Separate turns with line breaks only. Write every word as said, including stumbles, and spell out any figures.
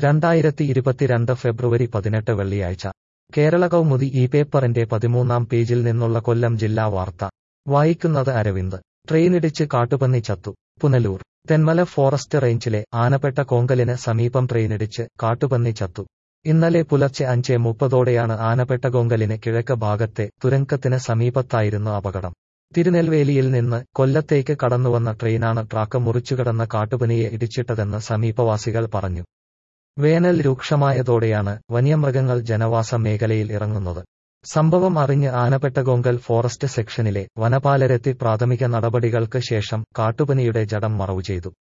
രണ്ടായിരത്തി ഇരുപത്തിരണ്ട് ഫെബ്രുവരി പതിനെട്ട് വെള്ളിയാഴ്ച കേരള കൗമുദി ഈ പേപ്പറിന്റെ പതിമൂന്നാം പേജിൽ നിന്നുള്ള കൊല്ലം ജില്ലാ വാർത്ത വായിക്കുന്നത് അരവിന്ദ്. ട്രെയിനിടിച്ച് കാട്ടുപന്നി ചത്തു. പുനലൂർ. തെന്മല ഫോറസ്റ്റ് റേഞ്ചിലെ ആനപ്പെട്ട കോങ്കലിന് സമീപം ട്രെയിനിടിച്ച് കാട്ടുപന്നി ചത്തു. ഇന്നലെ പുലർച്ചെ അഞ്ചേ മുപ്പതോടെയാണ് ആനപ്പെട്ട കോങ്കലിന് കിഴക്ക് ഭാഗത്തെ തുരങ്കത്തിന് സമീപത്തായിരുന്നു അപകടം. തിരുനെൽവേലിയിൽ നിന്ന് കൊല്ലത്തേക്ക് കടന്നുവന്ന ട്രെയിനാണ് ട്രാക്ക് മുറിച്ചുകടന്ന കാട്ടുപന്നിയെ ഇടിച്ചിട്ടതെന്ന് സമീപവാസികൾ പറഞ്ഞു. വേനൽ രൂക്ഷമായതോടെയാണ് വന്യമൃഗങ്ങൾ ജനവാസ മേഖലയിൽ ഇറങ്ങുന്നത്. സംഭവം അറിഞ്ഞ് ആനപ്പെട്ട കോങ്കൽ ഫോറസ്റ്റ് സെക്ഷനിലെ വനപാലരെത്തി പ്രാഥമിക നടപടികൾക്ക് ശേഷം കാട്ടുപന്നിയുടെ ജഡം മറവു ചെയ്തു.